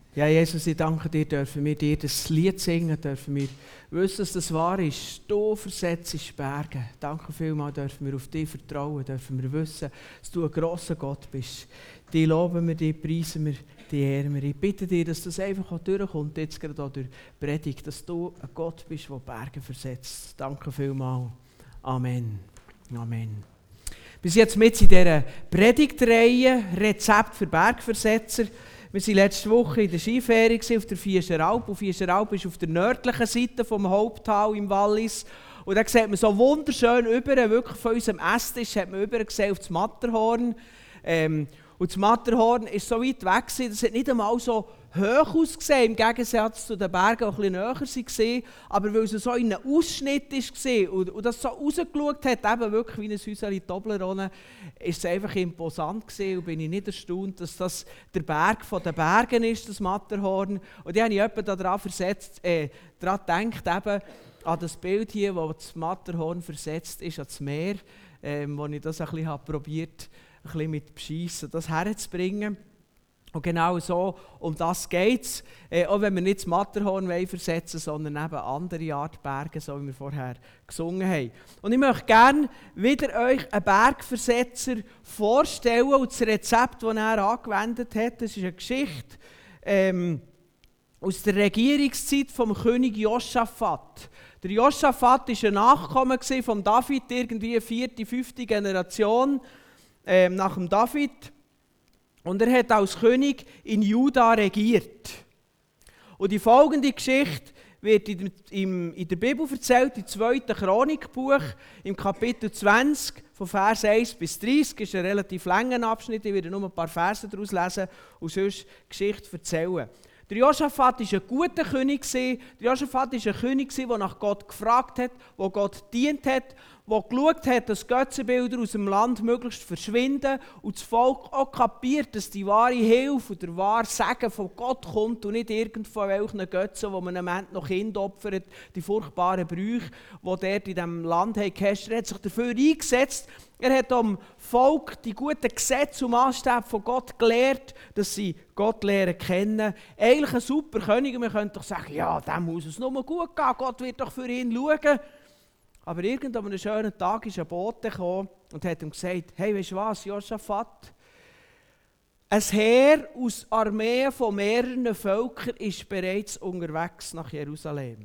Ja, Jesus, ich danke dir, dürfen wir dir das Lied singen, dürfen wir wissen, dass das wahr ist. Du versetzt Berge. Danke vielmals, dürfen wir auf dich vertrauen, dürfen wir wissen, dass du ein grosser Gott bist. Die loben wir, die preisen wir, die ehren wir. Ich bitte dir, dass das einfach auch durchkommt, jetzt gerade auch durch Predigt, dass du ein Gott bist, der Berge versetzt. Danke vielmals. Amen. Amen. Bis jetzt mit in dieser Predigtreihe Rezept für Bergversetzer. Wir waren letzte Woche in der Skiferie auf der Viescheralp. Und Viescheralp ist auf der nördlichen Seite vom Haupttal im Wallis. Und da sieht man so wunderschön über, wirklich von unserem Esstisch hat man über gesehen auf das Matterhorn. Und das Matterhorn war so weit weg, das hat nicht einmal so hoch ausgesehen, im Gegensatz zu den Bergen, die ein bisschen näher waren. Aber weil es so in einem Ausschnitt war und das so rausgeschaut hat, eben wirklich wie ein Häuschen Toblerone, war es einfach imposant gewesen. Und bin ich nicht erstaunt, dass das der Berg von den Bergen ist, das Matterhorn. Und ich habe etwa daran gedacht, eben an das Bild hier, wo das Matterhorn versetzt ist, an das Meer, wo ich das ein bisschen probiert ein bisschen mit Beschissen das herzubringen. Und genau so, um das geht es. Auch wenn wir nicht das Matterhorn versetzen wollen, sondern eben andere Art Berge, so wie wir vorher gesungen haben. Und ich möchte gerne wieder euch einen Bergversetzer vorstellen. Und das Rezept, das er angewendet hat, das ist eine Geschichte aus der Regierungszeit vom König Josaphat. Der Josaphat war ein Nachkomme von David, irgendwie 4., 5. Generation nach dem David. Und er hat als König in Juda regiert. Und die folgende Geschichte wird in der Bibel erzählt, im 2. Chronikbuch, im Kapitel 20, von Vers 1 bis 30. Das ist ein relativ langer Abschnitt, ich werde nur ein paar Verse daraus lesen und sonst die Geschichte erzählen. Der Josaphat war ein guter König. Der Josaphat war ein König, der nach Gott gefragt hat, der Gott dient hat, der geschaut hat, dass Götzenbilder aus dem Land möglichst verschwinden und das Volk auch kapiert, dass die wahre Hilfe und der wahre Segen von Gott kommt und nicht irgendwo welchen Götzen, wo man am Ende noch Kinder opfert, die furchtbaren Brüche, die dort in diesem Land herrscht. Er hat sich dafür eingesetzt. Er hat am Volk die guten Gesetze und Maßstäbe von Gott gelehrt, dass sie Gott lernen kennen. Eigentlich ein super König. Man könnte doch sagen, ja, dem muss es nur gut gehen, Gott wird doch für ihn schauen. Aber irgendwann an einem schönen Tag ist ein Bote gekommen und hat ihm gesagt, hey, weißt du was, Josaphat? Ein Heer aus Armeen von mehreren Völkern ist bereits unterwegs nach Jerusalem.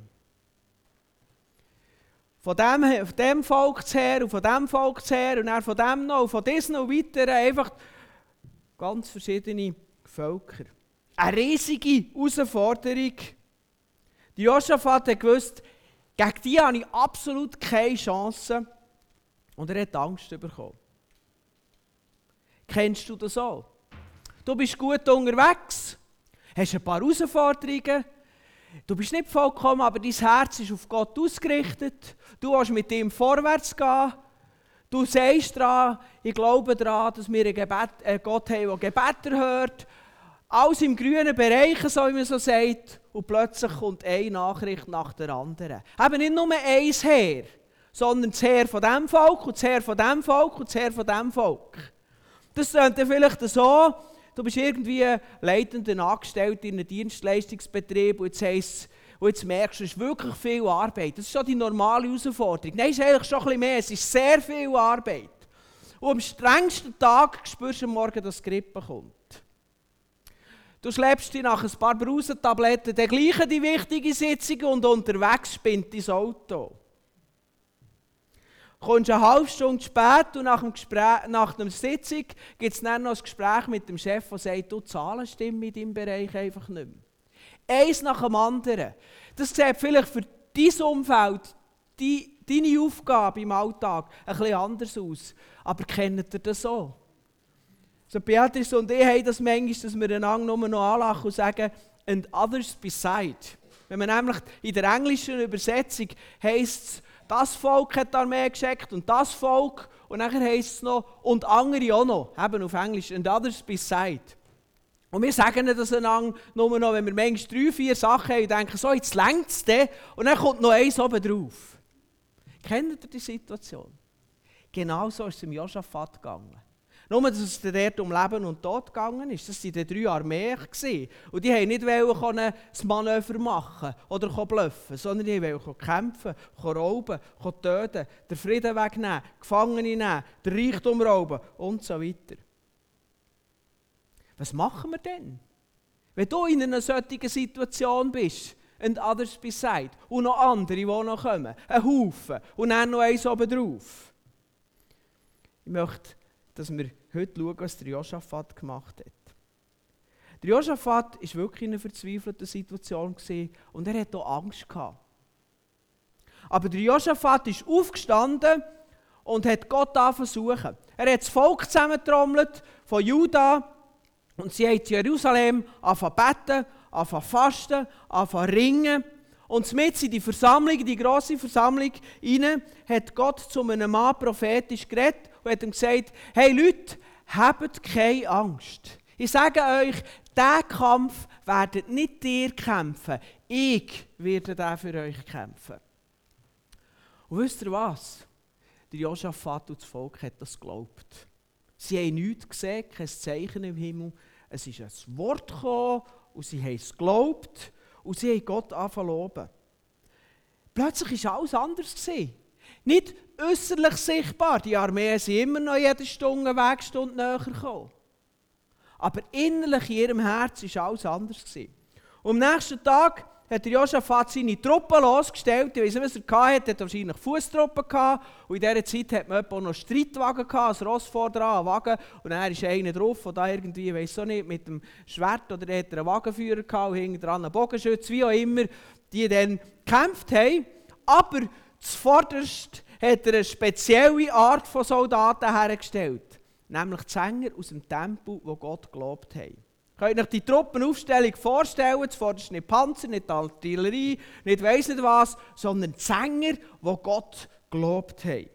Von dem Volksheer und von dem Volksheer und dann von dem noch und von diesem noch weiter, einfach ganz verschiedene Völker. Eine riesige Herausforderung. Josaphat hat gewusst, gegen die habe ich absolut keine Chance. Und er hat Angst bekommen. Kennst du das auch? Du bist gut unterwegs, hast ein paar Herausforderungen. Du bist nicht vollkommen, aber dein Herz ist auf Gott ausgerichtet. Du willst mit ihm vorwärts gehen. Du sagst daran, ich glaube daran, dass wir einen Gott haben, der Gebete hört. Alles im grünen Bereich, so wie man so sagt. Und plötzlich kommt eine Nachricht nach der anderen. Eben nicht nur ein Heer, sondern das Heer von diesem Volk und das Heer von diesem Volk und das Heer von diesem Volk. Das klingt dann vielleicht so, du bist irgendwie leitender Angestellter in einem Dienstleistungsbetrieb und jetzt merkst du, es ist wirklich viel Arbeit. Das ist schon die normale Herausforderung. Nein, es ist eigentlich schon ein bisschen mehr, es ist sehr viel Arbeit. Und am strengsten Tag spürst du am Morgen, dass die Grippe kommt. Du schleppst dich nach ein paar Brausentabletten dann gleich in die wichtige Sitzung und unterwegs spinnt dein Auto. Kommst eine halbe Stunde spät und nach der Sitzung gibt es dann noch ein Gespräch mit dem Chef, der sagt, du, Zahlen stimmen in deinem Bereich einfach nicht mehr. Eins nach dem anderen. Das sieht vielleicht für dein Umfeld, deine Aufgabe im Alltag ein bisschen anders aus. Aber kennt ihr das so? So Beatrice und ich haben das manchmal, dass wir einander nur noch anlachen und sagen, and others beside. Wenn man nämlich in der englischen Übersetzung heisst es, das Volk hat die Armee geschickt und das Volk. Und dann heisst es noch, und andere auch noch. Eben auf Englisch, and others beside. Und wir sagen das einander nur noch, wenn wir manchmal 3, 4 Sachen haben und denken, so, jetzt reicht es dann. Und dann kommt noch eins oben drauf. Kennt ihr die Situation? Genau so ist es im Josaphat gegangen. Nur, dass es dort um Leben und Tod gegangen ist. Das waren die 3 Armeen. Und die wollten nicht das Manöver machen oder bluffen, sondern die wollten kämpfen, rauben, töten, den Frieden wegnehmen, Gefangene nehmen, den Reichtum rauben und so weiter. Was machen wir denn? Wenn du in einer solchen Situation bist, and others beside, und noch andere, die noch kommen, ein Haufen, und dann noch eins oben drauf. Ich möchte, dass wir heute schauen, was der Josaphat gemacht hat. Der Josaphat war wirklich in einer verzweifelten Situation und er hatte auch Angst gehabt. Aber der Josaphat ist aufgestanden und hat Gott versuchen. Er hat das Volk zusammengetrommelt von Juda und sie haben in Jerusalem beten, fasten, ringen. Und mitten in die Versammlung, die grosse Versammlung, hinein, hat Gott zu einem Mann prophetisch geredet und hat ihm gesagt, hey Leute, habt keine Angst. Ich sage euch, diesen Kampf werdet nicht ihr kämpfen, ich werde den für euch kämpfen. Und wisst ihr was? Der Josaphat und das Volk hat das geglaubt. Sie haben nichts gesehen, kein Zeichen im Himmel. Es ist ein Wort gekommen und sie haben es geglaubt und sie haben Gott angefangen zu loben. Plötzlich war alles anders. Nicht äußerlich sichtbar, die Armeen sind immer noch jede Stunde Wegstunde näher gekommen. Aber innerlich in ihrem Herz war alles anders. Und am nächsten Tag hat der Josaphat seine Truppen losgestellt. Ich weiss nicht, was er hatte. Er hatte wahrscheinlich Fusstruppen gehabt. Und in dieser Zeit hat man auch noch Streitwagen gehabt, ein Ross vor dran, ein Wagen. Und dann ist einer drauf, der da irgendwie, ich weiss auch nicht, mit dem Schwert oder er hat einen Wagenführer gehabt und hinten dran einen Bogenschütz, wie auch immer, die dann gekämpft haben. Aber zuvorderst hat er eine spezielle Art von Soldaten hergestellt. Nämlich die Sänger aus dem Tempel, wo Gott gelobt hat. Könnt ihr euch die Truppenaufstellung vorstellen? Zuvorderst nicht Panzer, nicht Artillerie, nicht weiss nicht was, sondern die Sänger, die Gott gelobt haben.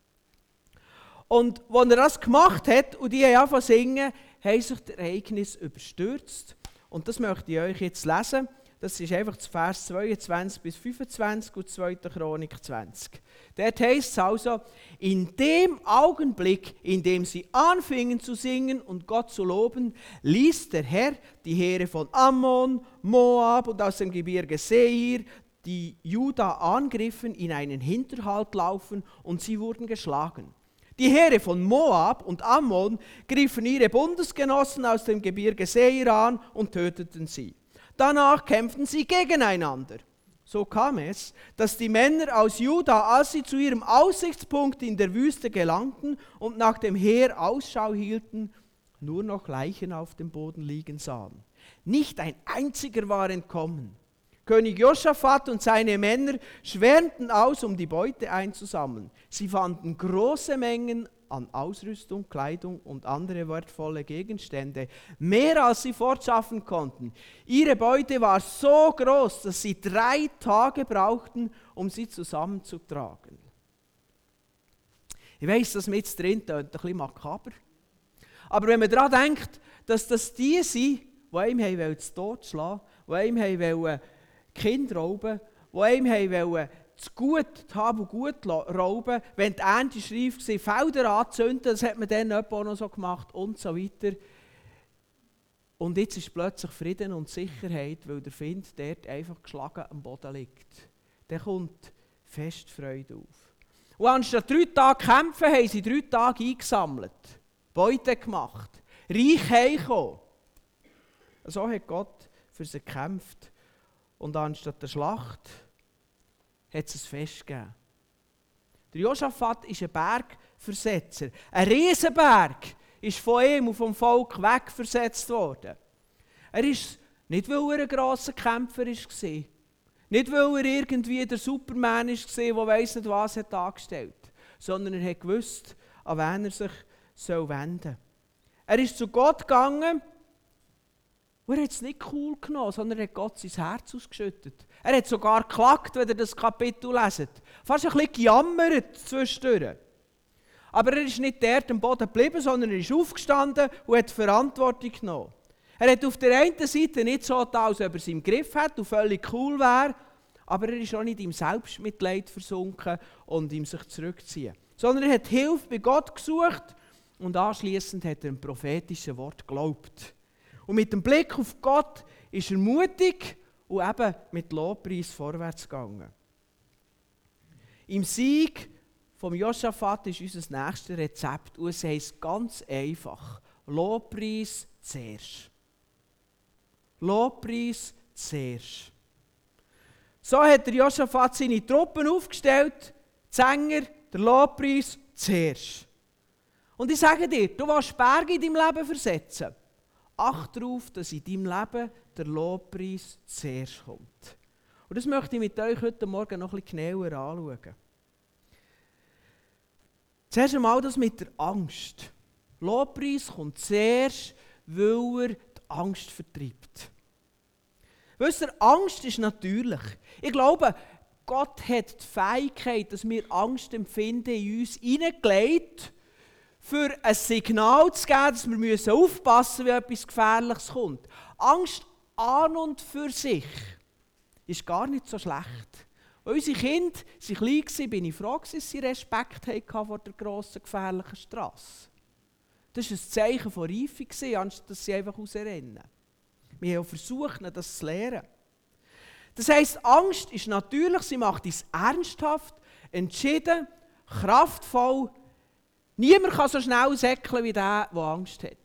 Und als er das gemacht hat und die angefangen zu singen, haben sich die Ereignisse überstürzt. Und das möchte ich euch jetzt lesen. Das ist einfach das Vers 22 bis 25 und 2. Chronik 20. Dort heisst es also, in dem Augenblick, in dem sie anfingen zu singen und Gott zu loben, ließ der Herr die Heere von Ammon, Moab und aus dem Gebirge Seir, die Juda angriffen, in einen Hinterhalt laufen und sie wurden geschlagen. Die Heere von Moab und Ammon griffen ihre Bundesgenossen aus dem Gebirge Seir an und töteten sie. Danach kämpften sie gegeneinander. So kam es, dass die Männer aus Juda, als sie zu ihrem Aussichtspunkt in der Wüste gelangten und nach dem Heer Ausschau hielten, nur noch Leichen auf dem Boden liegen sahen. Nicht ein einziger war entkommen. König Josaphat und seine Männer schwärmten aus, um die Beute einzusammeln. Sie fanden große Mengen an Ausrüstung, Kleidung und andere wertvolle Gegenstände, mehr als sie fortschaffen konnten. Ihre Beute war so groß, dass sie 3 Tage brauchten, um sie zusammenzutragen. Ich weiss, das mit drin tönt ein bisschen makaber. Aber wenn man daran denkt, dass das die sind, die einem zu Tod schlagen wollten, die einem die Kinder rauben wollten, die einem das Gut, das Hab und Gut rauben, wenn die Ernte schreif war, Felder anzünden, das hat man dann auch noch so gemacht und so weiter. Und jetzt ist plötzlich Frieden und Sicherheit, weil der Find dort einfach geschlagen am Boden liegt. Dann kommt fest Freude auf. Und anstatt 3 Tage kämpfen, haben sie 3 Tage eingesammelt, Beute gemacht, reich heimgekommen. So hat Gott für sie gekämpft. Und anstatt der Schlacht hat es ein Fest gegeben. Der Josaphat ist ein Bergversetzer. Ein Riesenberg ist von ihm und vom Volk wegversetzt worden. Er ist nicht, weil er ein grosser Kämpfer war. Nicht, weil er irgendwie der Superman war, der weiss nicht was hat angestellt. Sondern er hat gewusst, an wen er sich wenden soll. Er ist zu Gott gegangen. Und er hat es nicht cool genommen, sondern er hat Gott sein Herz ausgeschüttet. Er hat sogar geklagt, wenn ihr das Kapitel leset. Fast ein bisschen gejammert zwischendurch. Aber er ist nicht dort am Boden geblieben, sondern er ist aufgestanden und hat Verantwortung genommen. Er hat auf der einen Seite nicht so getan, als ob er es im Griff hat und völlig cool wäre, aber er ist auch nicht im Selbstmitleid versunken und ihm sich zurückziehen. Sondern er hat Hilfe bei Gott gesucht und anschliessend hat er dem prophetischen Wort geglaubt. Und mit dem Blick auf Gott ist er mutig und eben mit Lobpreis vorwärts gegangen. Im Sieg vom Josaphat ist unser nächstes Rezept und es heisst ganz einfach: Lobpreis zuerst. Lobpreis zuerst. So hat der Josaphat seine Truppen aufgestellt, die Sänger, der Lobpreis zuerst. Und ich sage dir, du willst Berge in deinem Leben versetzen. Achte darauf, dass in deinem Leben der Lobpreis zuerst kommt. Und das möchte ich mit euch heute Morgen noch ein bisschen genauer anschauen. Zuerst einmal das mit der Angst. Lobpreis kommt zuerst, weil er die Angst vertreibt. Wisst ihr, Angst ist natürlich. Ich glaube, Gott hat die Fähigkeit, dass wir Angst empfinden, in uns hineingelegt, für ein Signal zu geben, dass wir aufpassen müssen, wenn etwas Gefährliches kommt. Angst an und für sich ist gar nicht so schlecht. Als unsere Kinder klein waren, bin ich froh, dass sie Respekt hatten vor der grossen, gefährlichen Strasse. Das war ein Zeichen von Reife, anstatt dass sie einfach rausrennen. Wir haben versucht, das zu lernen. Das heisst, Angst ist natürlich, sie macht uns ernsthaft, entschieden, kraftvoll. Niemand kann so schnell säckeln wie der Angst hat.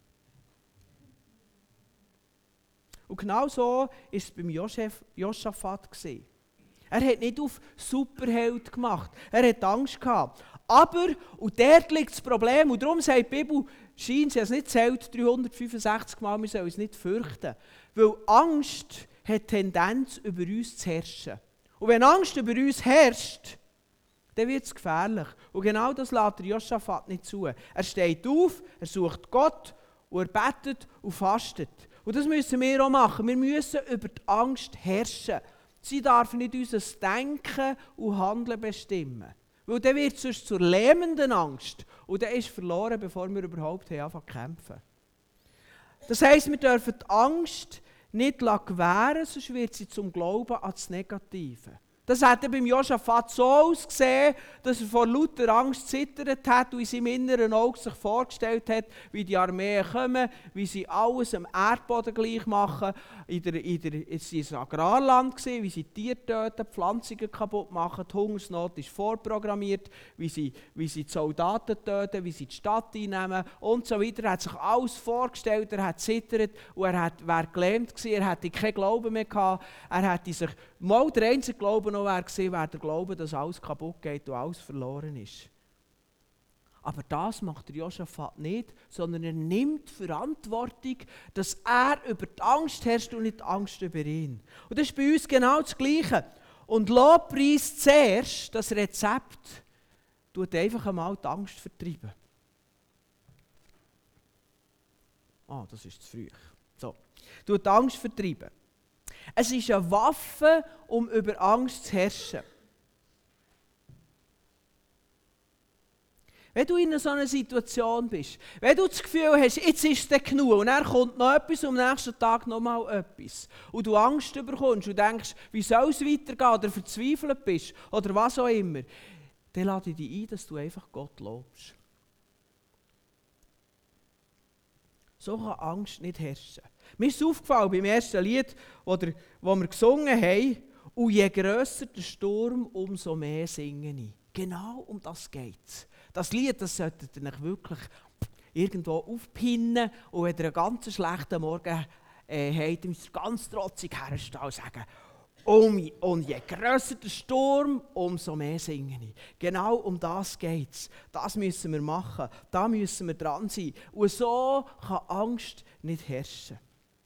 Und genau so war es beim Josaphat. Er hat nicht auf Superheld gemacht. Er hat Angst gehabt. Aber, und dort liegt das Problem, und darum sagt die Bibel, scheint sie es nicht zählt, 365 Mal, wir sollen uns nicht fürchten. Weil Angst hat die Tendenz, über uns zu herrschen. Und wenn Angst über uns herrscht, dann wird es gefährlich. Und genau das lässt der Josaphat nicht zu. Er steht auf, er sucht Gott und er betet und fastet. Und das müssen wir auch machen. Wir müssen über die Angst herrschen. Sie darf nicht unser Denken und Handeln bestimmen. Weil dann wird es sonst zur lähmenden Angst. Und dann ist verloren, bevor wir überhaupt anfangen zu kämpfen. Das heisst, wir dürfen die Angst nicht gewähren, sonst wird sie zum Glauben an das Negative. Das hat beim Josaphat so ausgesehen, dass er vor lauter Angst zittert hat und in seinem inneren Auge sich vorgestellt hat, wie die Armeen kommen, wie sie alles am Erdboden gleich machen. Es war ein Agrarland, wie sie Tiere töten, Pflanzungen kaputt machen, die Hungersnot ist vorprogrammiert, wie sie die Soldaten töten, wie sie die Stadt einnehmen und so weiter. Er hat sich alles vorgestellt, er hat zittert und er wäre gelähmt gewesen, er hätte keinen Glauben mehr gehabt, er hätte sich mal der einzige Glaube noch wäre der Glaube, dass alles kaputt geht und alles verloren ist. Aber das macht der Josaphat nicht, sondern er nimmt Verantwortung, dass er über die Angst herrscht und nicht die Angst über ihn. Und das ist bei uns genau das Gleiche. Und Lobpreis zuerst, das Rezept, tut einfach einmal die Angst vertreiben. Das ist zu früh. So. Tut die Angst vertreiben. Es ist eine Waffe, um über Angst zu herrschen. Wenn du in so einer Situation bist, wenn du das Gefühl hast, jetzt ist es genug und dann kommt noch etwas und am nächsten Tag noch mal etwas und du Angst bekommst und denkst, wie soll es weitergehen oder verzweifelt bist oder was auch immer, dann lade ich dich ein, dass du einfach Gott lobst. So kann Angst nicht herrschen. Mir ist aufgefallen beim ersten Lied, das wir gesungen haben, und je grösser der Sturm, umso mehr singen ich. Genau um das geht es. Das Lied, das solltet ihr euch wirklich irgendwo aufpinnen und wenn ihr einen ganz schlechten Morgen habt, müsst ihr ganz trotzig herstehen und sagen, und je grösser der Sturm, umso mehr singen ich. Genau um das geht es. Das müssen wir machen. Da müssen wir dran sein. Und so kann Angst nicht herrschen.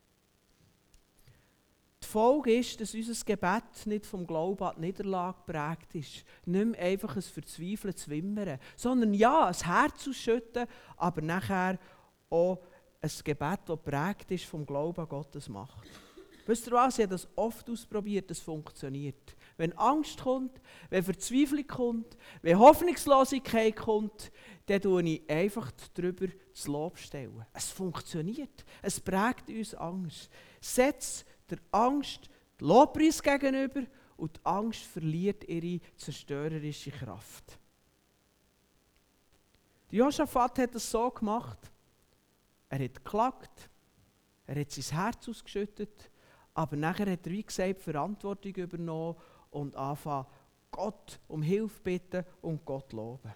Die Folge ist, dass unser Gebet nicht vom Glauben an die Niederlage geprägt ist. Nicht mehr einfach ein verzweifeltes Wimmern, sondern ja, ein Herz ausschütten, aber nachher auch ein Gebet, das geprägt ist vom Glauben an Gottes Macht. Wisst ihr was? Ich habe das oft ausprobiert, das funktioniert. Wenn Angst kommt, wenn Verzweiflung kommt, wenn Hoffnungslosigkeit kommt, dann stelle ich einfach darüber das Lob stellen. Es funktioniert. Es prägt uns Angst. Setz der Angst den Lobpreis gegenüber und die Angst verliert ihre zerstörerische Kraft. Josaphat hat es so gemacht. Er hat geklagt, er hat sein Herz ausgeschüttet, aber nachher hat er, wie gesagt, Verantwortung übernommen und angefangen, Gott um Hilfe bitten und Gott loben.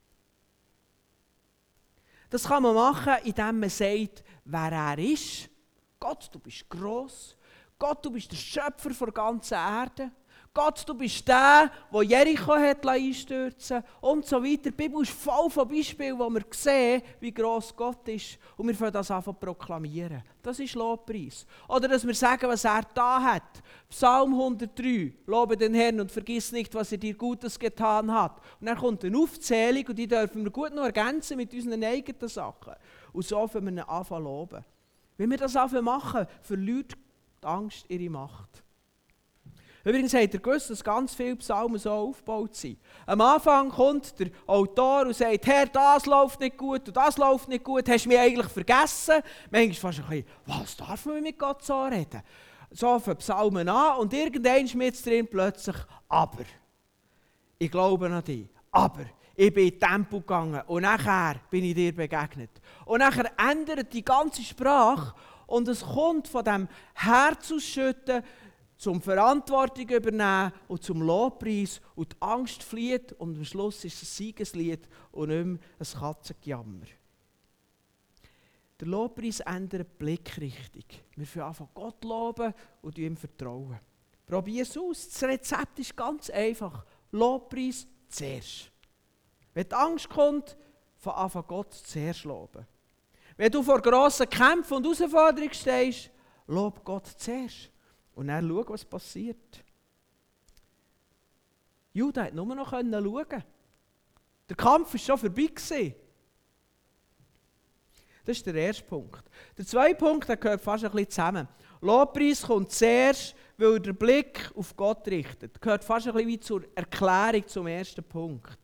Das kann man machen, indem man sagt, wer er ist. Gott, du bist gross. Gott, du bist der Schöpfer der ganzen Erde. Gott, du bist der Jericho hat einstürzen und so weiter. Die Bibel ist voll von Beispielen, wo wir sehen, wie gross Gott ist. Und wir fangen das an zu proklamieren. Das ist Lobpreis. Oder dass wir sagen, was er da hat. Psalm 103, lobe den Herrn und vergiss nicht, was er dir Gutes getan hat. Und dann kommt eine Aufzählung und die dürfen wir gut noch ergänzen mit unseren eigenen Sachen. Und so fangen wir ihn an zu loben. Wenn wir das anfangen machen, verliert die Angst ihre Macht. Übrigens habt ihr gewusst, dass ganz viele Psalmen so aufgebaut sind. Am Anfang kommt der Autor und sagt, Herr, das läuft nicht gut und das läuft nicht gut, hast du mich eigentlich vergessen? Manchmal fast ein bisschen, was darf man mit Gott so reden? So fangen Psalmen an und irgendwann ist mit drin plötzlich, aber, ich glaube an dich, aber, ich bin in den Tempel gegangen und nachher bin ich dir begegnet. Und nachher ändert die ganze Sprache und es kommt von dem Herzausschütten zum Verantwortung übernehmen und zum Lobpreis und die Angst flieht und am Schluss ist es ein Siegeslied und nicht mehr ein Katzengejammer. Der Lobpreis ändert die Blickrichtung. Wir fangen an, Gott loben und ihm vertrauen. Probier es aus. Das Rezept ist ganz einfach. Lobpreis zuerst. Wenn die Angst kommt, fang an, Gott zuerst loben. Wenn du vor grossen Kämpfen und Herausforderungen stehst, lob Gott zuerst. Und dann schau, was passiert. Judah konnte nur noch schauen. Der Kampf war schon vorbei. Das ist der erste Punkt. Der zweite Punkt, der gehört fast ein bisschen zusammen. Lobpreis kommt zuerst, weil er den Blick auf Gott richtet. Das gehört fast ein bisschen wie zur Erklärung zum ersten Punkt.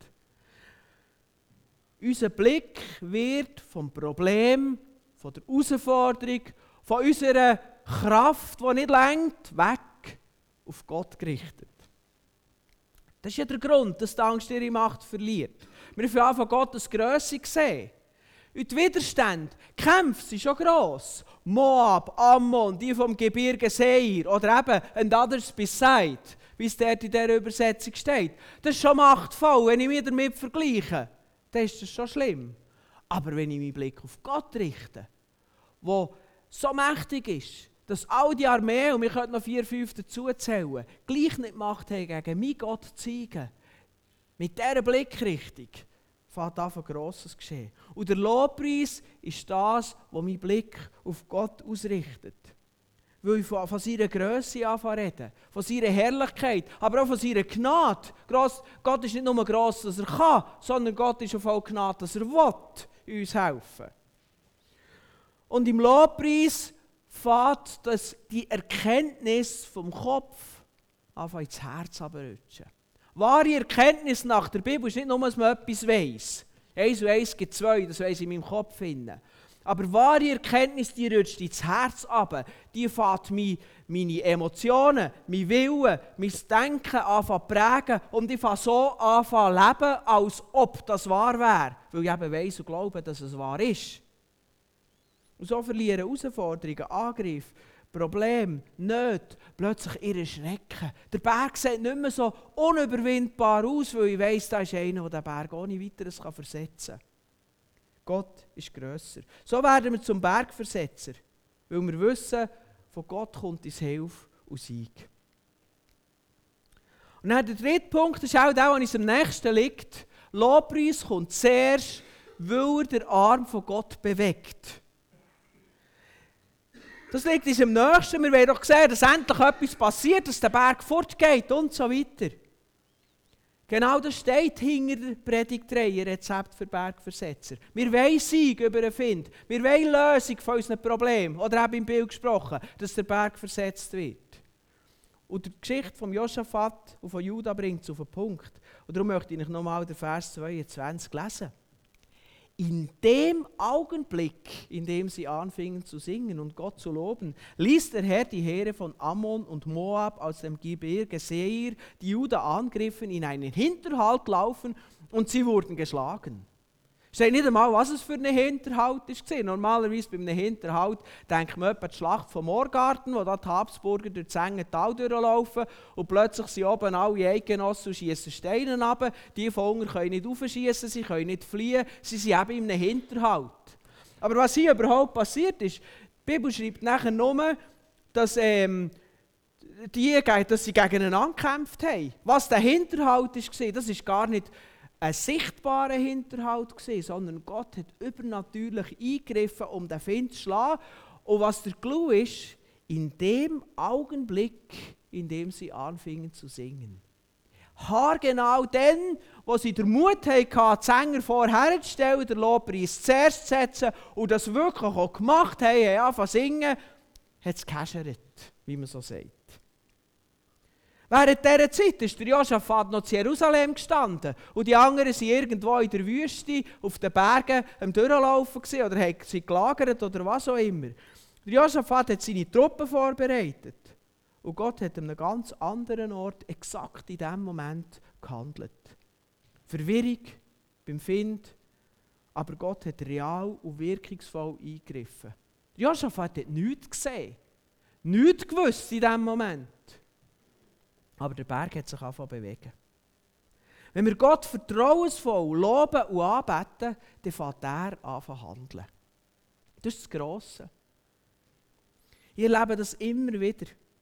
Unser Blick wird vom Problem, von der Herausforderung, von unserer Kraft, die nicht reicht, weg auf Gott gerichtet. Das ist ja der Grund, dass die Angst ihre Macht verliert. Wir fangen an, von Gottes Grösse zu sehen. Und die Widerstände, die Kämpfe sind schon gross. Moab, Ammon, die vom Gebirge Seir oder eben «and others beside», wie es dort in dieser Übersetzung steht. Das ist schon machtvoll, wenn ich mich damit vergleiche. Dann ist das schon schlimm. Aber wenn ich meinen Blick auf Gott richte, der so mächtig ist, dass all die Armee, und wir könnten noch 4, 5 dazuzählen, gleich nicht Macht haben, gegen meinen Gott zu zeigen. Mit dieser Blickrichtung fängt an, Grosses geschehen. Und der Lobpreis ist das, was meinen Blick auf Gott ausrichtet. Weil ich von seiner Grösse anfange zu reden, von seiner Herrlichkeit, aber auch von seiner Gnade. Gott ist nicht nur gross, dass er kann, sondern Gott ist auch voll Gnade, dass er will, uns helfen. Und im Lobpreis fängt die Erkenntnis vom Kopf anfangen ins Herz rutschen. Wahre Erkenntnis nach der Bibel ist nicht nur, dass man etwas weiss. 1 und 1 gibt 2, das weiss ich in meinem Kopf. Aber wahre Erkenntnis, die rutscht ins Herz runter. Die fängt meine Emotionen, mein Willen, mein Denken an zu prägen. Und ich fange so an zu leben, als ob das wahr wäre. Weil ich eben weiss und glaube, dass es wahr ist. Und so verlieren Herausforderungen, Angriffe, Probleme, Nöte plötzlich ihren Schrecken. Der Berg sieht nicht mehr so unüberwindbar aus, weil ich weiss, da ist einer, der den Berg ohne weiteres versetzen kann. Gott ist grösser. So werden wir zum Bergversetzer, weil wir wissen, von Gott kommt uns Hilfe und Sieg. Und dann der dritte Punkt ist auch der, der uns am nächsten liegt. Lobpreis kommt zuerst, weil er den Arm von Gott bewegt. Das liegt uns am nächsten. Wir wollen doch sehen, dass endlich etwas passiert, dass der Berg fortgeht und so weiter. Genau das steht hinter der Predigtreihe Rezept für Bergversetzer. Wir wollen Sieg über den Find. Wir wollen Lösung von unseren Problemen. Oder eben im Bild gesprochen, dass der Berg versetzt wird. Und die Geschichte von Josaphat und von Judah bringt es auf den Punkt. Und darum möchte ich nochmal den Vers 22 lesen. In dem Augenblick, in dem sie anfingen zu singen und Gott zu loben, ließ der Herr die Heere von Ammon und Moab aus dem Gebirge Seir, die Juda angriffen, in einen Hinterhalt laufen und sie wurden geschlagen. Steht nicht einmal, was es für ein Hinterhalt war. Normalerweise bei einem Hinterhalt denkt man etwa an die Schlacht vom Moorgarten, wo da die Habsburger durch das enge Tal durchlaufen und plötzlich sind oben alle Eidgenossen und schiessen Steine runter. Die von unten können nicht raufschiessen, sie können nicht fliehen, sie sind eben in einem Hinterhalt. Aber was hier überhaupt passiert ist, die Bibel schreibt nachher nur, dass sie gegeneinander gekämpft haben. Was der Hinterhalt war, das ist gar nicht ein sichtbarer Hinterhalt gewesen, sondern Gott hat übernatürlich eingegriffen, um den Feind zu schlagen. Und was der Clou ist, in dem Augenblick, in dem sie anfingen zu singen. Haargenau dann, wo sie den Mut hatten, die Sänger vorherzustellen, den Lobpreis zuerst zu setzen und das wirklich auch gemacht haben, angefangen zu singen, hat es gehäschert, wie man so sagt. Während dieser Zeit ist der Josaphat noch in Jerusalem gestanden und die anderen waren irgendwo in der Wüste, auf den Bergen am Durchlaufen oder haben sie gelagert oder was auch immer. Der Josaphat hat seine Truppen vorbereitet und Gott hat an einem ganz anderen Ort exakt in diesem Moment gehandelt. Verwirrung beim Find, aber Gott hat real und wirkungsvoll eingegriffen. Der Josaphat hat nichts gesehen, nichts gewusst in diesem Moment. Aber der Berg hat sich angefangen zu bewegen. Wenn wir Gott vertrauensvoll loben und anbeten, dann fängt er an zu handeln. Das ist das Grosse. Ich erlebe das immer wieder.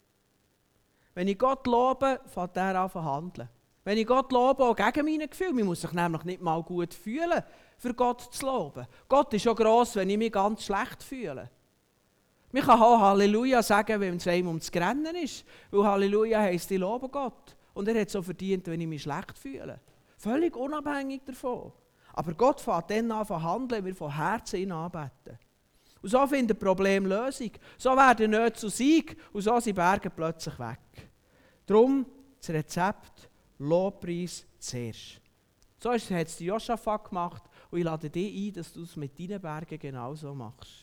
Wenn ich Gott lobe, fängt er an zu handeln. Wenn ich Gott lobe, auch gegen meine Gefühle, man muss sich nämlich nicht mal gut fühlen, für Gott zu loben. Gott ist schon gross, wenn ich mich ganz schlecht fühle. Man kann auch Halleluja sagen, wenn es einem ums Rennen ist. Weil Halleluja heisst, ich lobe Gott. Und er hat es so verdient, wenn ich mich schlecht fühle. Völlig unabhängig davon. Aber Gott fängt dann an zu handeln, wenn wir von Herzen ihn anbeten. Und so findet Problem Lösung. So werden nicht zu Sieg und so sind Berge plötzlich weg. Darum das Rezept Lobpreis zuerst. So hat es Josaphat gemacht und ich lade dich ein, dass du es mit deinen Bergen genauso machst.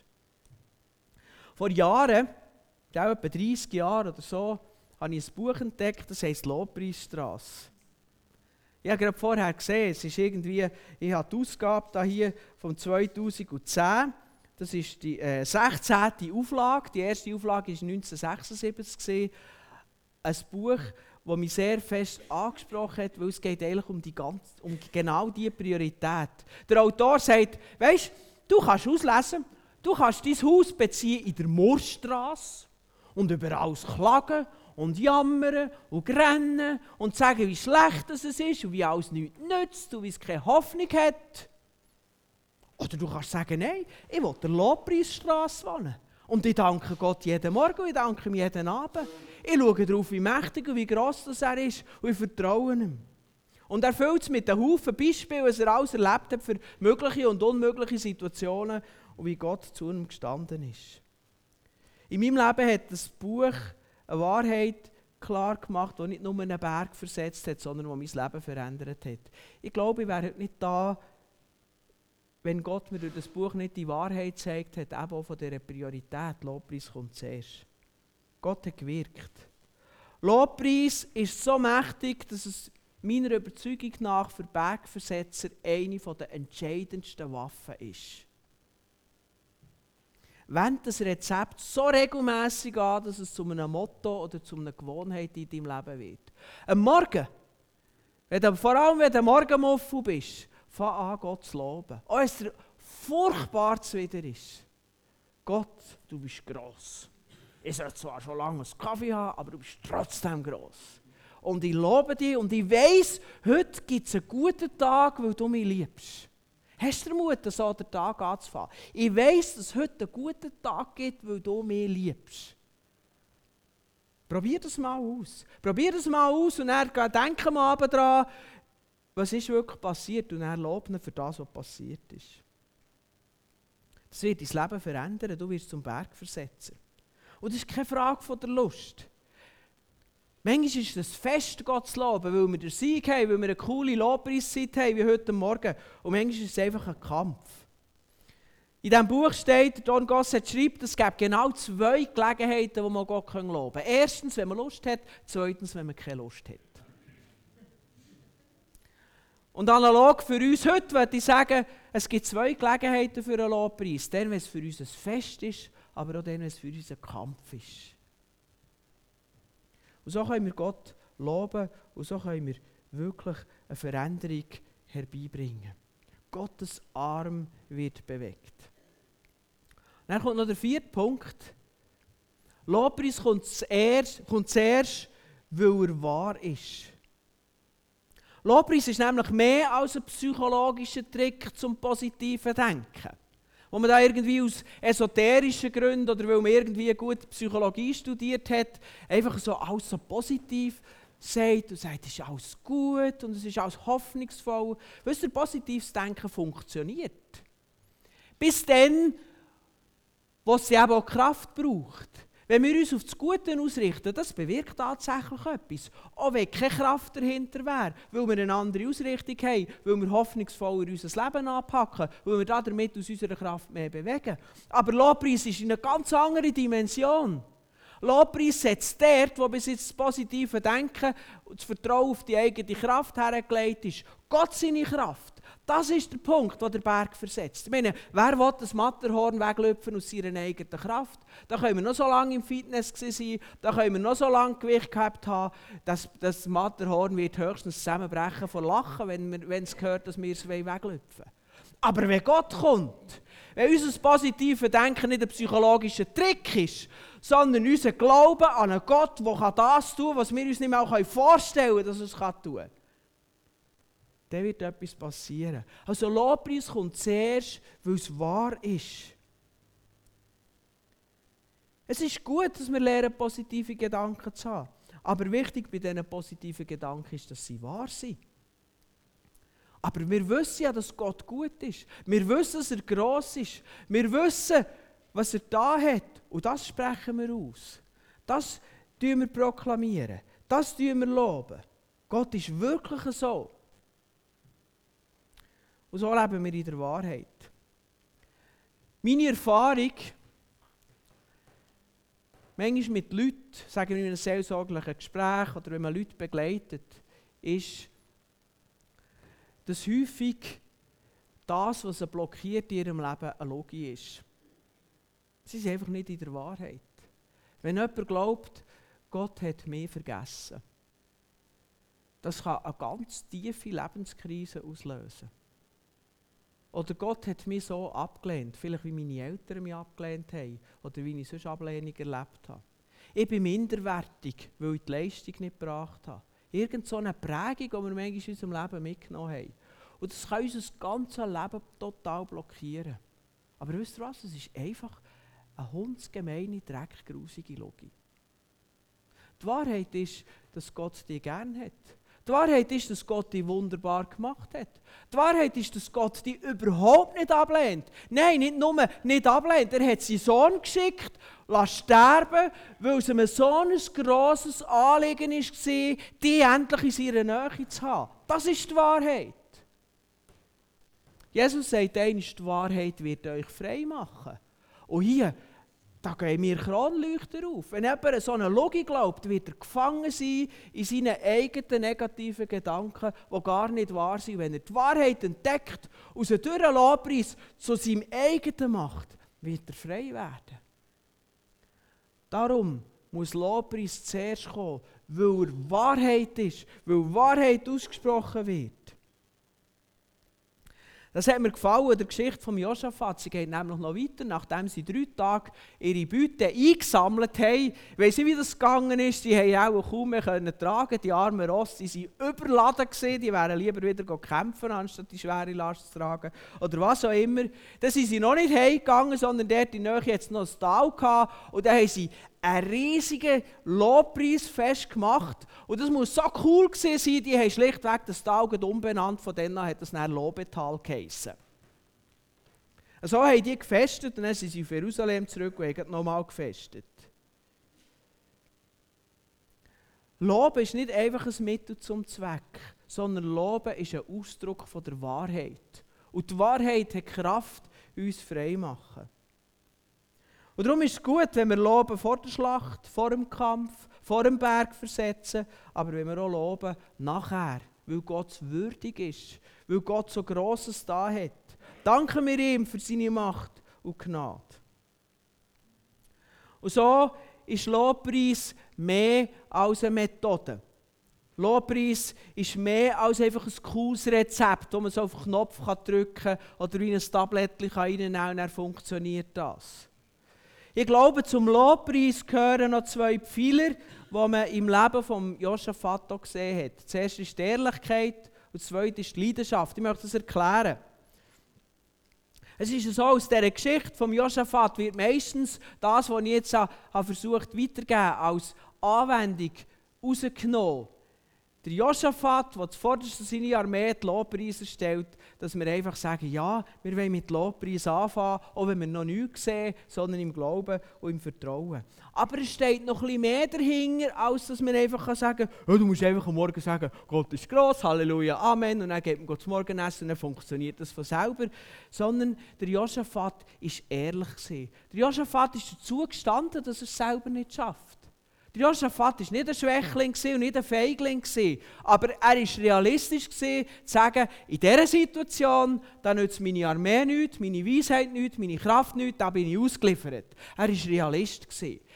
Vor Jahren, etwa 30 Jahren oder so, habe ich ein Buch entdeckt, das heisst Lobpreisstrasse. Ich habe gerade vorher gesehen, es ist irgendwie, ich habe die Ausgabe hier von 2010, das ist die 16. Auflage, die erste Auflage war 1976, ein Buch, das mich sehr fest angesprochen hat, weil es geht eigentlich um genau diese Priorität. Der Autor sagt, weisst, du kannst auslesen, du kannst dein Haus beziehen in der Moorstrasse und über alles klagen und jammern und rennen und sagen, wie schlecht es ist und wie alles nichts nützt und wie es keine Hoffnung hat. Oder du kannst sagen, nein, ich will in der Lobpreisstrasse wohnen. Und ich danke Gott jeden Morgen und ich danke ihm jeden Abend. Ich schaue darauf, wie mächtig und wie gross das er ist und ich vertraue ihm. Und er füllt es mit einem Haufen Beispielen, was er alles erlebt hat für mögliche und unmögliche Situationen und wie Gott zu ihm gestanden ist. In meinem Leben hat das Buch eine Wahrheit klar gemacht, die nicht nur einen Berg versetzt hat, sondern die mein Leben verändert hat. Ich glaube, ich wäre heute nicht da, wenn Gott mir durch das Buch nicht die Wahrheit zeigt hat, eben auch von dieser Priorität. Lobpreis kommt zuerst. Gott hat gewirkt. Lobpreis ist so mächtig, dass es meiner Überzeugung nach für Bergversetzer eine der entscheidendsten Waffen ist. Wend das Rezept so regelmässig an, dass es zu einem Motto oder zu einer Gewohnheit in deinem Leben wird. Am Morgen, vor allem wenn du Morgenmuffel bist, fang an, Gott zu loben. Auch wenn es dir furchtbar zuwider ist. Gott, du bist gross. Ich soll zwar schon lange einen Kaffee haben, aber du bist trotzdem gross. Und ich lobe dich und ich weiss, heute gibt es einen guten Tag, weil du mich liebst. Hast du den Mut, so den Tag anzufangen? Ich weiss, dass es heute einen guten Tag gibt, weil du mich liebst. Probier das mal aus. Probier das mal aus und dann denk am Abend daran, was ist wirklich passiert und dann lob ihn für das, was passiert ist. Das wird dein Leben verändern, du wirst zum Bergversetzer. Und das ist keine Frage von der Lust. Manchmal ist es fest, Gott zu loben, weil wir den Sieg haben, weil wir eine coole Lobpreiszeit haben, wie heute Morgen. Und manchmal ist es einfach ein Kampf. In diesem Buch steht, Don Gossett schreibt, es gibt genau 2 Gelegenheiten, wo man Gott loben kann. Erstens, wenn man Lust hat, zweitens, wenn man keine Lust hat. Und analog für uns heute würde ich sagen, es gibt zwei Gelegenheiten für einen Lobpreis. Dann, wenn es für uns ein Fest ist, aber auch dann, wenn es für uns ein Kampf ist. Und so können wir Gott loben und so können wir wirklich eine Veränderung herbeibringen. Gottes Arm wird bewegt. Dann kommt noch der vierte Punkt. Lobpreis kommt zuerst, weil er wahr ist. Lobpreis ist nämlich mehr als ein psychologischer Trick zum positiven Denken. Wo man da irgendwie aus esoterischen Gründen oder weil man irgendwie gut Psychologie studiert hat, einfach so alles so positiv sagt und sagt, es ist alles gut und es ist alles hoffnungsvoll. Wisst ihr, positives Denken funktioniert. Bis dann, wo es eben auch Kraft braucht. Wenn wir uns auf das Gute ausrichten, das bewirkt tatsächlich etwas. Auch wenn keine Kraft dahinter wäre, weil wir eine andere Ausrichtung haben, weil wir hoffnungsvoller unser Leben anpacken, weil wir damit aus unserer Kraft mehr bewegen. Aber Lobpreis ist in einer ganz anderen Dimension. Lobpreis setzt dort, wo bis jetzt das positive Denken und das Vertrauen auf die eigene Kraft hergelegt ist. Gott seine Kraft. Das ist der Punkt, wo der Berg versetzt. Ich meine, wer will das Matterhorn weglöpfen aus seiner eigenen Kraft? Da können wir noch so lange im Fitness sein, da können wir noch so lange Gewicht gehabt haben, dass das Matterhorn wird höchstens zusammenbrechen vor Lachen, wenn es hört, dass wir es weglöpfen wollen. Aber wenn Gott kommt, wenn unser positives Denken nicht ein psychologischer Trick ist, sondern unser Glaube an einen Gott, der das tun kann, was wir uns nicht mehr vorstellen können, dass er es tun kann, dann wird etwas passieren. Also Lobpreis kommt zuerst, weil es wahr ist. Es ist gut, dass wir lernen, positive Gedanken zu haben. Aber wichtig bei diesen positiven Gedanken ist, dass sie wahr sind. Aber wir wissen ja, dass Gott gut ist. Wir wissen, dass er gross ist. Wir wissen, was er da hat. Und das sprechen wir aus. Das proklamieren wir. Das loben. Gott ist wirklich so. Und so leben wir in der Wahrheit. Meine Erfahrung, manchmal mit Leuten, sagen wir in einem seelsorglichen Gespräch oder wenn man Leute begleitet, ist, dass häufig das, was sie blockiert in ihrem Leben, eine Logik ist. Sie sind einfach nicht in der Wahrheit. Wenn jemand glaubt, Gott hat mich vergessen, das kann eine ganz tiefe Lebenskrise auslösen. Oder Gott hat mich so abgelehnt, vielleicht wie meine Eltern mich abgelehnt haben oder wie ich sonst Ablehnung erlebt habe. Ich bin minderwertig, weil ich die Leistung nicht gebracht habe. Irgend so eine Prägung, die wir manchmal in unserem Leben mitgenommen haben. Und das kann unser ganzes Leben total blockieren. Aber wisst ihr was? Es ist einfach eine hundsgemeine, dreckgrusige Logik. Die Wahrheit ist, dass Gott dich gerne hat. Die Wahrheit ist, dass Gott dich wunderbar gemacht hat. Die Wahrheit ist, dass Gott dich überhaupt nicht ablehnt. Nein, nicht nur nicht ablehnt. Er hat seinen Sohn geschickt, lass sterben, weil es ihm so ein grosses Anliegen war, die endlich in seiner Nähe zu haben. Das ist die Wahrheit. Jesus sagt einmal, die Wahrheit wird euch frei machen. Und hier, da gehen mir Kronleuchter auf. Wenn jemand an so eine Logik glaubt, wird er gefangen sein in seinen eigenen negativen Gedanken, die gar nicht wahr sind. Wenn er die Wahrheit entdeckt und sie durch den Lobpreis zu seinem eigenen macht, wird er frei werden. Darum muss Lobpreis zuerst kommen, weil er Wahrheit ist, weil Wahrheit ausgesprochen wird. Das hat mir gefallen in der Geschichte von Josaphat. Sie geht nämlich noch weiter, nachdem sie 3 Tage ihre Beute eingesammelt haben. Ich weiss nicht, wie das gegangen ist. Sie haben auch kaum mehr tragen. Die armen Rosse waren überladen gewesen. Die wären lieber wieder kämpfen, anstatt die schwere Last zu tragen. Oder was auch immer. Dann sind sie noch nicht heimgegangen, sondern dort in der Nähe jetzt noch ein Tal gehabt. Und dann haben sie einen riesigen Lobpreisfest gemacht. Und das muss so cool gewesen sein, die haben schlichtweg das Tal umbenannt, von denen hat das dann Lobetal geheissen. So haben die gefestet und dann sind sie auf Jerusalem zurück und haben nochmal gefestet. Loben ist nicht einfach ein Mittel zum Zweck, sondern Loben ist ein Ausdruck von der Wahrheit. Und die Wahrheit hat Kraft, uns frei zu machen. Und darum ist es gut, wenn wir loben vor der Schlacht, vor dem Kampf, vor dem Berg versetzen, aber wenn wir auch loben nachher, weil Gott würdig ist, weil Gott so Grosses da hat. Danken wir ihm für seine Macht und Gnade. Und so ist Lobpreis mehr als eine Methode. Lobpreis ist mehr als einfach ein cooles Rezept, wo man so auf den Knopf drücken kann oder wie ein Tablettchen reinnehmen kann und dann funktioniert das. Ich glaube, zum Lobpreis gehören noch 2 Pfeiler, die man im Leben von Josaphat auch gesehen hat. Das erste ist die Ehrlichkeit und das zweite ist die Leidenschaft. Ich möchte das erklären. Es ist so, aus dieser Geschichte von Josaphat wird meistens das, was ich jetzt versucht weiterzugeben, als Anwendung rausgenommen. Der Josaphat, der zuvorderst seine Armee die Lobpreis stellt, dass wir einfach sagen, ja, wir wollen mit Lobpreis anfangen, auch wenn wir noch nichts sehen, sondern im Glauben und im Vertrauen. Aber es steht noch ein bisschen mehr dahinter, als dass man einfach sagen kann, ja, du musst einfach am Morgen sagen, Gott ist gross, Halleluja, Amen, und dann geht man zum Morgenessen und dann funktioniert das von selber. Sondern der Josaphat war ehrlich. Der Josaphat ist dazu gestanden, dass er es selber nicht schafft. Der Josaphat war nicht ein Schwächling und nicht ein Feigling, aber er war realistisch, zu sagen, in dieser Situation, da nützt meine Armee nichts, meine Weisheit nichts, meine Kraft nichts, da bin ich ausgeliefert. Er war Realist.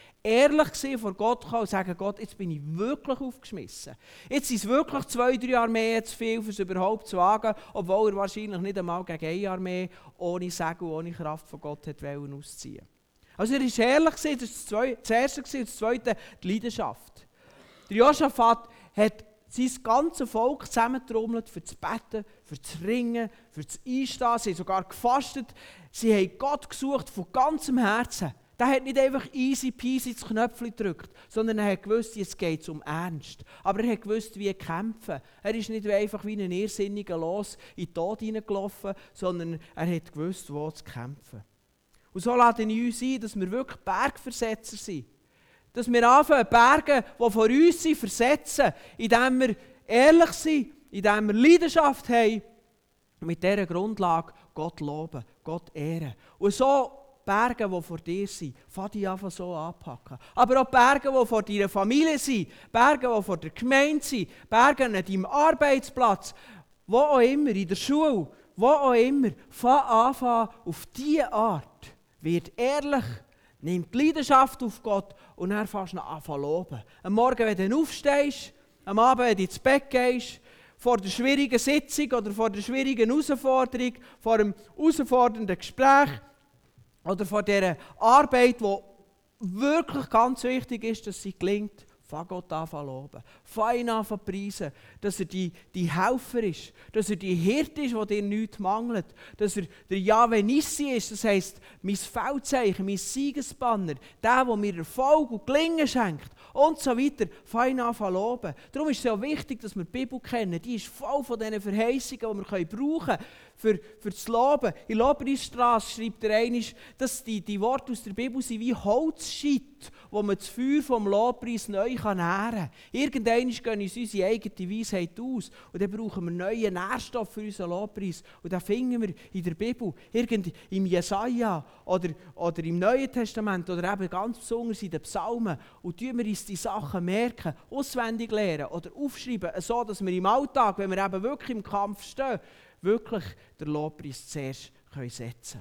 Ehrlich vor Gott kommen und sagen, Gott, jetzt bin ich wirklich aufgeschmissen. Jetzt sind es wirklich 2, 3 Armeen zu viel, um es überhaupt zu wagen, obwohl er wahrscheinlich nicht einmal gegen eine Armee ohne Segen und ohne Kraft von Gott wollte ausziehen. Also er war ehrlich, das war das Erste und das Zweite die Leidenschaft. Der Josaphat hat sein ganzes Volk zusammengetrommelt, für zu beten, für zu ringen, für zu einstehen. Sie haben sogar gefastet. Sie haben Gott gesucht von ganzem Herzen. Der hat nicht einfach easy peasy das Knöpfchen gedrückt, sondern er hat gewusst, jetzt geht es um Ernst. Aber er hat gewusst, wie kämpfen. Er ist nicht einfach wie ein Irrsinniger los in den Tod hineingelaufen, sondern er hat gewusst, wo zu kämpfen. Und so lade ich uns ein, dass wir wirklich Bergversetzer sind. Dass wir anfangen, Berge, die vor uns sind, versetzen, indem wir ehrlich sind, indem wir Leidenschaft haben und mit dieser Grundlage Gott loben, Gott ehren. Und so Berge, die vor dir sind, fang dich einfach so anpacken. Aber auch Berge, die vor deiner Familie sind, Berge, die vor der Gemeinde sind, Berge an deinem Arbeitsplatz, wo auch immer, in der Schule, wo auch immer, fang an auf diese Art. Wird ehrlich, nimm die Leidenschaft auf Gott und dann fängst du an zu loben. Am Morgen, wenn du aufstehst, am Abend, wenn du ins Bett gehst, vor der schwierigen Sitzung oder vor der schwierigen Herausforderung, vor einem herausfordernden Gespräch oder vor dieser Arbeit, die wirklich ganz wichtig ist, dass sie gelingt, fang Gott an zu loben. Fang ihn an zu preisen, dass er die Helfer ist, dass er die Hirte ist, der dir nichts mangelt, dass er der Jahwe Nissi ist, das heisst, mein Feldzeichen, mein Siegesbanner, der mir Erfolg und Gelingen schenkt und so weiter. Fang ihn an zu loben. Darum ist es so wichtig, dass wir die Bibel kennen. Die ist voll von diesen Verheißungen, die wir brauchen können, für das Loben. In Lobpreisstrasse schreibt er einmal, dass die Worte aus der Bibel sind wie Holzscheit, wo man das Feuer vom Lobpreis neu nähren kann. Irgendwann gehen uns unsere eigene Weisheit aus und dann brauchen wir neue Nährstoffe für unseren Lobpreis. Und das finden wir in der Bibel, im Jesaja oder im Neuen Testament oder eben ganz besonders in den Psalmen. Und tun wir uns die Sachen merken, auswendig lernen oder aufschreiben, so dass wir im Alltag, wenn wir eben wirklich im Kampf stehen, wirklich den Lobpreis zuerst setzen können.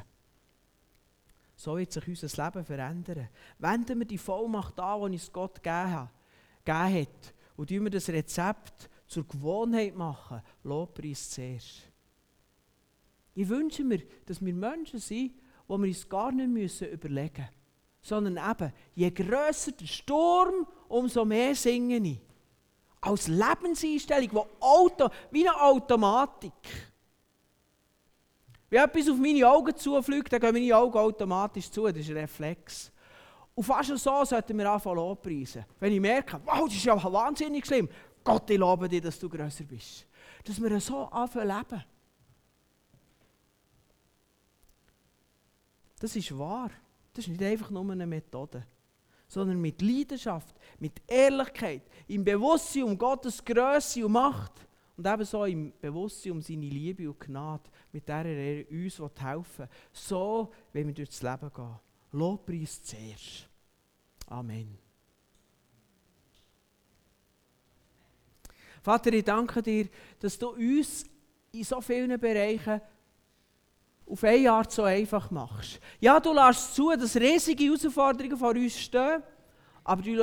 So wird sich unser Leben verändern. Wenden wir die Vollmacht an, die uns Gott gegeben hat. Und tun wir das Rezept zur Gewohnheit machen. Lobpreis zuerst. Ich wünsche mir, dass wir Menschen sind, die wir uns gar nicht überlegen müssen. Sondern eben, je grösser der Sturm, umso mehr singen ich. Als Lebenseinstellung, wie eine Automatik. Wenn etwas auf meine Augen zufliegt, dann gehen meine Augen automatisch zu. Das ist ein Reflex. Und fast so sollten wir anfangen lobpreisen. Wenn ich merke, wow, das ist ja wahnsinnig schlimm. Gott, ich lobe dir, dass du grösser bist. Dass wir so anfangen leben. Das ist wahr. Das ist nicht einfach nur eine Methode. Sondern mit Leidenschaft, mit Ehrlichkeit, im Bewusstsein um Gottes Grösse und Macht. Und ebenso im Bewusstsein um seine Liebe und Gnade, mit der er uns helfen will. So, wenn wir durchs Leben gehen. Lobpreis zuerst. Amen. Vater, ich danke dir, dass du uns in so vielen Bereichen auf eine Art so einfach machst. Ja, du lässt zu, dass riesige Herausforderungen vor uns stehen, aber du